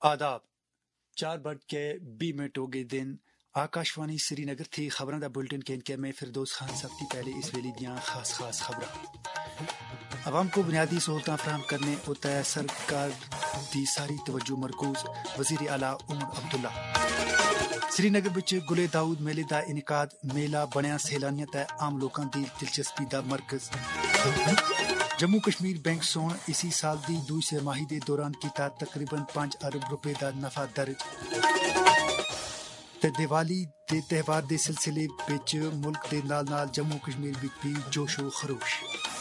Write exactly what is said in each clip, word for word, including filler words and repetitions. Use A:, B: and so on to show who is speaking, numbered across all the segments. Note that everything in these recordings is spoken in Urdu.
A: आदाब चार बढ़ के बी मिनट हो गए दिन आकाशवाणी श्रीनगर थी खबरों का बुलेटिन के में फिरदौस खान सबसे पहले इस वेले दियां खास खास खबर आवाम को बुनियादी सहूलतां फराहम करने होता है सरकार दी सारी तवज्जो मरकूज वजीर आला उमर अब्दुल्ला श्रीनगर विच गुले दाऊद मेले का इनकाद मेला बनया सैलानियों ते आम लोगों की दिलचस्पी का मरकज जम्मू कश्मीर बैंक सोन इसी साल की दूई सरमाही के दौरान किया तकरीबन पांच अरब रुपए का नफा दर्ज ते दिवाली के त्यौहार के सिलसिले विच मुल्क के नाल नाल जम्मू कश्मीर विच भी जोशो खरोश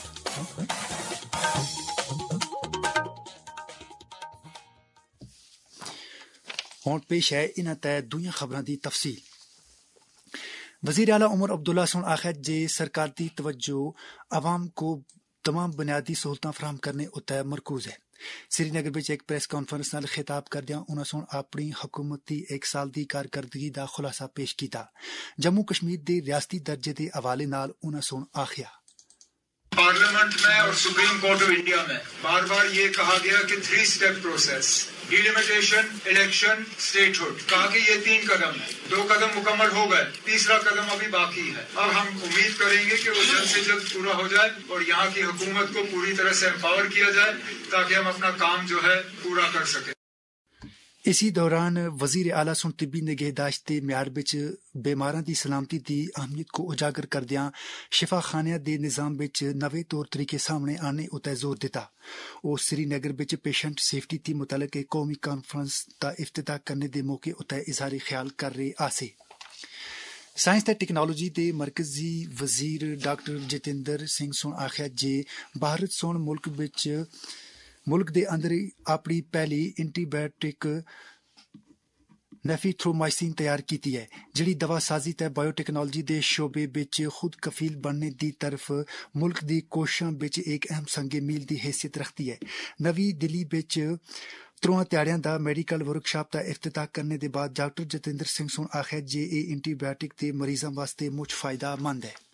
A: हुण पेश है इन्हां तै दूईयां खबरां दी तफसील। वज़ीर आला उमर अब्दुल्ला सुन आखिया जे सरकार दी तवज्जो आवाम को तमाम बुनियादी सहूलतां फराहम करने उत्ते मरकूज है। श्रीनगर विच एक प्रेस कॉन्फ्रेंस नाल खिताब करदियां उन्हां सुन अपनी हुकूमती एक साल दी कारकरदगी दा खुलासा पेश कीता। जम्मू कश्मीर दे रियासती दर्जे दे हवाले नाल उन्हां सुन आखिया
B: पार्लियामेंट में और सुप्रीम कोर्ट ऑफ इंडिया में बार बार ये कहा गया कि three step process delimitation election statehood कहा कि ये तीन कदम है, दो कदम मुकम्मल हो गए, तीसरा कदम अभी बाकी है। अब हम उम्मीद करेंगे कि वो जल्द से जल्द पूरा हो जाए और यहाँ की हुकूमत को पूरी तरह से एम्पावर किया जाए ताकि हम अपना काम जो है पूरा कर सकें।
A: इसी दौरान वजीर आला सुन तिब्बी निगहदाश्त के म्यार विच बीमारां दी सलामती की अहमियत को उजागर करदियां शिफा खानियां दे निज़ाम विच नवे तौर तरीके सामने आने उत्ते जोर दिता। वो श्रीनगर विच पेशेंट सेफ्टी दी मुतलक एक कौमी कॉन्फ्रेंस का इफ्तिताह करने के मौके उत्ते इजहारी ख्याल कर रहे आसे। साइंस ते टेक्नोलॉजी के मरकजी वजीर डॉक्टर जितेंद्र सिंह सुन आखिया जे भारत सोन मुल्क विच मुल्क दे अंदर अपनी पहली एंटीबायोटिक नेफिथ्रोमाइसिन तैयार की है जिहड़ी दवा साजी ते बायोटेक्नोलॉजी के शोबे विच खुद कफील बनने की तरफ मुल्क की कोशिशों विच एक अहम संगे मील की हैसियत रखती है। नवी दिल्ली विच त्रों ध्याड़ियां दा मेडिकल वर्कशॉप का इफ्तिताह करने के बाद डॉक्टर जितेंद्र सिंह सुन आखिया जे ए एंटीबायोटिक के मरीजों वास्ते मुझ फायदेमंद है।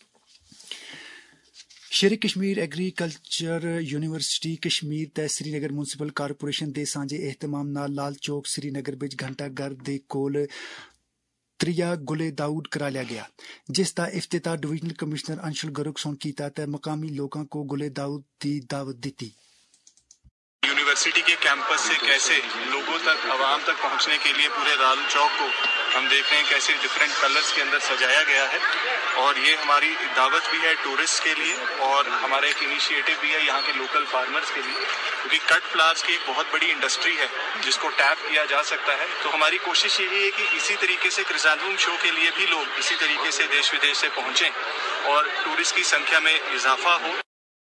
A: शेर कश्मीर एग्रीकल्चर यूनिवर्सिटी कश्मीर ते श्रीनगर म्यूनसिपल कारपोरेशन के सांझे एहतमाम नाल लाल चौक श्रीनगर विच घंटा घर दे कोल त्रिया गुले दाऊद करा लिया गया जिसका इफ्तिताह डिविजनल कमिश्नर अंशुल गर्ग सोन कीता ते मकामी लोगों को गुले दाऊद की दावत दी।
C: यूनिवर्सिटी के कैंपस से कैसे लोगों तक आवाम तक पहुंचने के लिए पूरे लाल चौक को हम देख रहे हैं कैसे डिफरेंट कलर्स के अंदर सजाया गया है और ये हमारी दावत भी है टूरिस्ट के लिए और हमारा एक इनिशिएटिव भी है यहाँ के लोकल फार्मर्स के लिए क्योंकि कट फ्लावर्स की एक बहुत बड़ी इंडस्ट्री है जिसको टैप किया जा सकता है। तो हमारी कोशिश यही है कि इसी तरीके से क्रिसैंथेमम शो के लिए भी लोग इसी तरीके से देश विदेश से पहुंचें और टूरिस्ट की संख्या में इजाफा हो।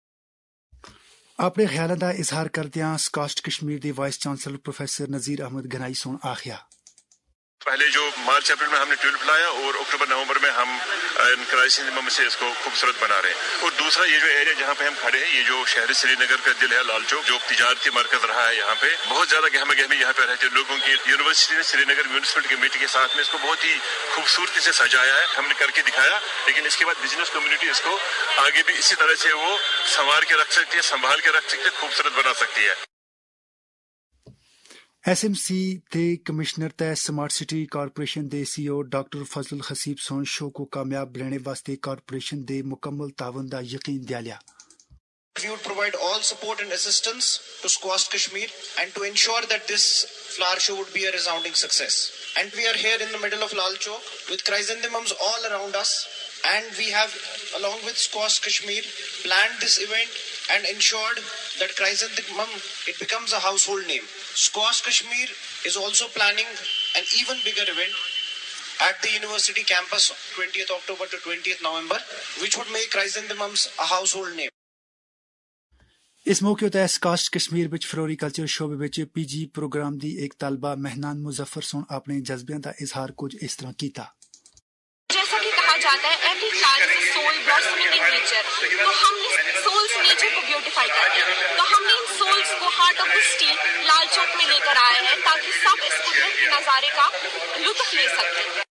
A: अपने ख्यालों का इजहार करदियां स्कॉस्ट कश्मीर के vice chancellor professor Nazir Ahmad Ganai सोन आखिया
D: पहले जो मार्च अप्रैल में हमने ट्यूलिप लाया और अक्टूबर नवंबर में हम क्राइसिस से इसको खूबसूरत बना रहे हैं। और दूसरा ये जो एरिया जहाँ पे हम खड़े हैं ये जो शहर श्रीनगर का दिल है लाल चौक जो तिजारती मरकज रहा है यहाँ पे बहुत ज्यादा गहमा गहमी यहाँ पे रहते लोगों की यूनिवर्सिटी ने श्रीनगर म्यूनिसिपल कमेटी के साथ में इसको बहुत ही खूबसूरती से सजाया है हमने करके दिखाया। लेकिन इसके बाद बिजनेस कम्युनिटी इसको आगे भी इसी तरह से वो संवार के रख सकती है संभाल के रख सकती है खूबसूरत बना सकती है।
A: एस एम सी के कमिश्नर ते स्मार्ट सिटी कारपोरेशन के C O doctor Fazal Haseeb सोन शो को कामयाब बनाने वास्ते कारपोरेशन के मुकम्मल तावन का यकीन दिलाया।
E: We would provide all support and assistance to Squash Kashmir and to ensure that this flower show would be a resounding success. And we are here in the middle of Lal Chowk with chrysanthemums all around us and we have along with Squash Kashmir planned this event and ensured that chrysanthemum it becomes a household name. Squash Kashmir is also planning an even bigger event at the university campus twentieth October to twentieth November which would make chrysanthemums a household name.
A: इस मौके उत्ते स्कॉस्ट कश्मीर विच फ्लोरिकल्चर शोबे विच पीजी प्रोग्राम दी एक तलबा मेहनान मुजफ्फर सोन अपने जज्बियां का इजहार कुछ इस तरह कीता।
F: जैसा कि कहा जाता है every plant is soul blossoming in nature तो हमने सोल्स नेचर को ब्यूटीफाई किया तो हमने इन सोल्स को heart of the city Lal Chowk में लेकर आए हैं ताकि सब इस कुदरत के नजारे का लुत्फ ले सकें।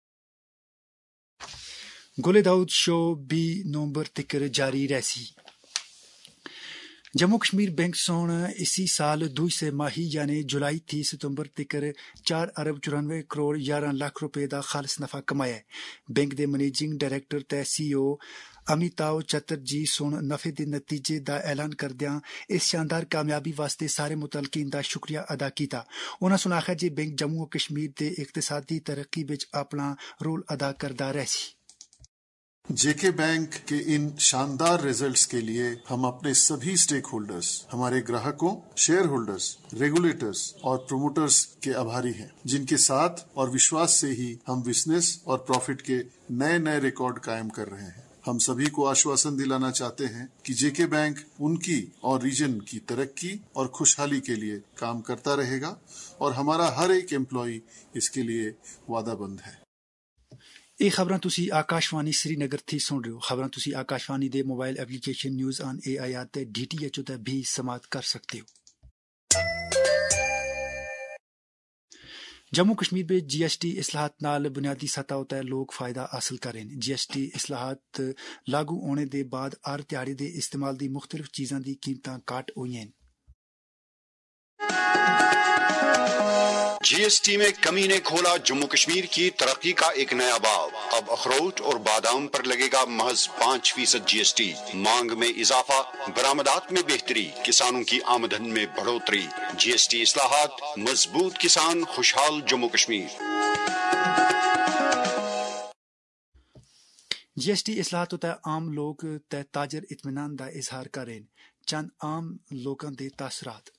A: गुले दाऊद शो भी नवंबर तक जारी रहसी। جموں کشمیر بینک سون اسی سال دوئی سے ماہی یعنی جولائی تھی ستمبر تکر چار ارب چورانوے کروڑ یارہ لاکھ روپے دا خالص نفع کمایا ہے۔ بینک دے منیجنگ ڈائریکٹر تے سی او امیتاؤ چترجی سون نفع دے نتیجے دا اعلان کردیاں اس شاندار کامیابی واسطے سارے متعلقین دا شکریہ ادا کیتا۔ انہاں سن آخیا جی بینک جموں کشمیر دے اقتصادی ترقی وچ اپنا رول ادا کردا رہسی۔
G: جے کے بینک کے ان شاندار ریزلٹس کے لیے ہم اپنے سبھی سٹیک ہولڈرز، ہمارے گراہکوں، شیئر ہولڈرز، ریگولیٹرز اور پروموٹرز کے آبھاری ہیں، جن کے ساتھ اور وشواس سے ہی ہم بزنس اور پروفٹ کے نئے نئے ریکارڈ قائم کر رہے ہیں۔ ہم سبھی کو آشواسن دلانا چاہتے ہیں کہ جے کے بینک ان کی اور ریجن کی ترقی اور خوشحالی کے لیے کام کرتا رہے گا اور ہمارا ہر ایک امپلائی اس کے لیے وعدہ بند ہے۔
A: یہ خبراں تسی آکاشوانی سری نگر تھی سن رہے ہو۔ خبراں تسی آکاشوانی دے mobile application news on A I R تے ڈی ٹی ایچ او تے بھی سماعت کر سکتے ہو۔ جموں کشمیر میں جی ایس ٹی اصلاحات نال بنیادی سطح تے لوگ فائدہ حاصل کریں۔ جی ایس ٹی اصلاحات لاگو ہونے دے بعد ہر دیہڑی دے استعمال دی مختلف چیزاں دی قیمتاں کٹ ہوئی ہیں۔
H: جی ایس ٹی میں کمی نے کھولا جموں کشمیر کی ترقی کا ایک نیا باب۔ اب اخروٹ اور بادام پر لگے گا محض پانچ فیصد جی ایس ٹی۔ مانگ میں اضافہ، برآمدات میں بہتری، کسانوں کی آمدن میں بڑھوتری۔ جی ایس ٹی اصلاحات، مضبوط کسان، خوشحال Jammu Kashmir.
A: G S T اصلاحات تے عام لوگ تے تاجر اطمینان دا اظہار کریں۔ چند عام لوگوں دے تاثرات۔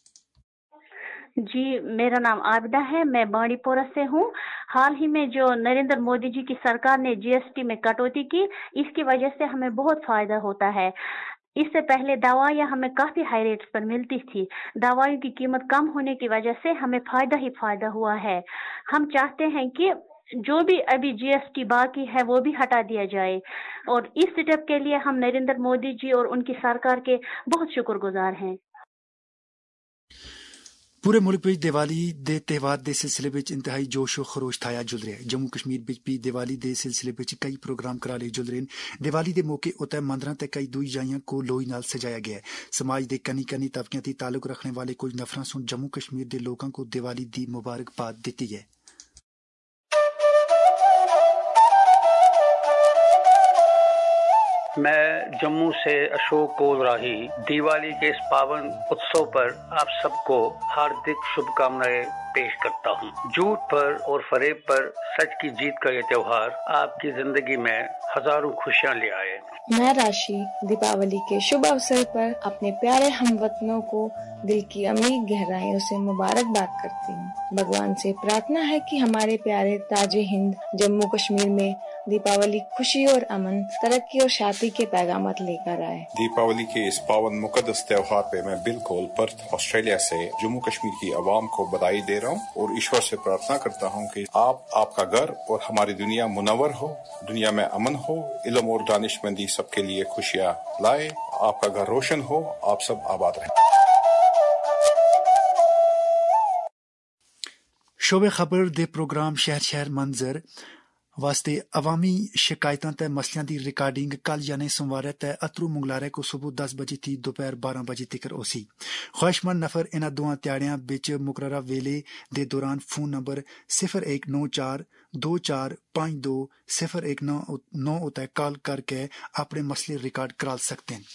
I: جی میرا نام عابدہ ہے، میں بانڈی پورہ سے ہوں۔ حال ہی میں جو نریندر مودی جی کی سرکار نے جی ایس ٹی میں کٹوتی کی، اس کی وجہ سے ہمیں بہت فائدہ ہوتا ہے۔ اس سے پہلے دوائیاں ہمیں کافی ہائی ریٹس پر ملتی تھی، دوائیوں کی قیمت کم ہونے کی وجہ سے ہمیں فائدہ ہی فائدہ ہوا ہے۔ ہم چاہتے ہیں کہ جو بھی ابھی جی ایس ٹی باقی ہے وہ بھی ہٹا دیا جائے، اور اس سٹیپ کے لیے ہم نریندر مودی جی اور ان کی سرکار کے بہت شکر گزار ہیں۔
A: پورے ملک میں دیوالی دے تہوار دے سلسلے وچ انتہائی جوش و خروش تھایا جل رہا ہے۔ جموں کشمیر وچ بھی دیوالی دے سلسلے وچ کئی پروگرام کرا لے جل رہے ہیں۔ دیوالی دے موقع اوتے مندراں تے کئی دوئی جائیاں کو لوئی نال سجایا گیا ہے۔ سماج دے کنی کنی طبقیاتی تعلق رکھنے والے کچھ نفراں سن جموں کشمیر دے لوکاں کو دیوالی دی مبارکباد دتی ہے۔
J: میں جموں سے اشوک کول راہی دیوالی کے اس پاون اتسو پر آپ سب کو ہاردک شبھ کامنائیں پیش کرتا ہوں۔ جھوٹ پر اور فریب پر سچ کی جیت کا یہ تہوار آپ کی زندگی میں ہزاروں خوشیاں لے آئے۔
K: میں راشی دیپاولی کے شبھ اوسر پر اپنے پیارے ہم وطنوں کو دل کی عمیق گہرائیوں سے مبارکباد کرتی ہوں۔ بھگوان سے پرارتھنا ہے کہ ہمارے پیارے تاج ہند جموں کشمیر میں دیپاولی خوشی اور امن، ترقی اور شادی کے پیغامات لے کر آئے۔
L: دیپاولی کے اس پاون مقدس تہوار پہ میں بالکل پرتھ آسٹریلیا سے جموں کشمیر کی عوام کو بدائی دے رہا ہوں اور ایشور سے پرارتھنا کرتا ہوں کہ آپ، آپ کا گھر اور ہماری دنیا منور ہو، دنیا میں امن ہو، علم اور دانش مندی سب کے لیے خوشیاں لائے، آپ کا گھر روشن ہو، آپ سب آباد رہیں۔
A: شعبے خبر دے پروگرام شہر شہر منظر واسطے عوامی شکایتاں تے مسئلیاں دی ریکارڈنگ کل یعنی سوموار تے اترو منگلارے کو صبح دس بجے تھی دوپہر بارہ بجے تک ہوسی۔ خواہش مند نفر انہاں دوواں تیاڑیاں بچ مقررہ ویلے دے دوران فون نمبر صفر ایک نو چار دو چار پانچ دو صفر ایک نو نو اتے کال کر کے اپنے مسئلے ریکارڈ کرا سکتے ہیں۔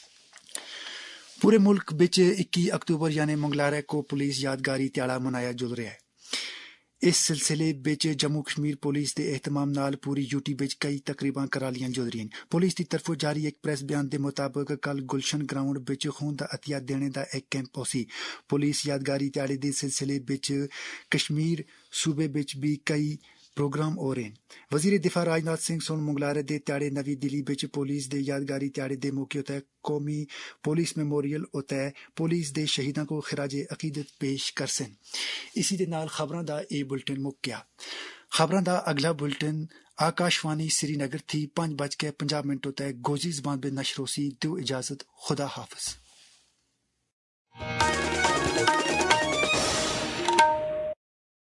A: پورے ملک بچ اکی اکتوبر یعنی منگلارے کو پولیس یادگاری تیاڑا منایا جل رہا ہے۔ اس سلسلے بچ جموں کشمیر پولیس دے اہتمام نال پوری یوٹی بچ کئی تقریباں کرا لیاں جل رہی ہیں۔ پولیس دی طرفوں جاری ایک پریس بیان دے مطابق کل گلشن گراؤنڈ بچ خون دا عطیہ دینے دا ایک کیمپ ہوسی۔ پولیس یادگاری تیاڑے دے سلسلے بچ کشمیر صوبے بچ بھی کئی پروگرام ہو رہے ہیں۔ وزیر دفاع راجناتھ سنگھ سن منگلارے دے تیاڑے نوی دلی بچ پولیس دے یادگاری تیاڑے دے موقع تے قومی پولیس میموریل تے پولیس دے شہیداں کو خراج عقیدت پیش کرسن۔ اسی دے نال خبراں دا اے بلٹن مک گیا۔ خبراں دا اگلا بلٹن آکاشوانی سری نگر تھی پانچ بج کے پنجاب منٹوں تے گوجی زبان بے نشر ہوسی۔ دو اجازت، خدا حافظ۔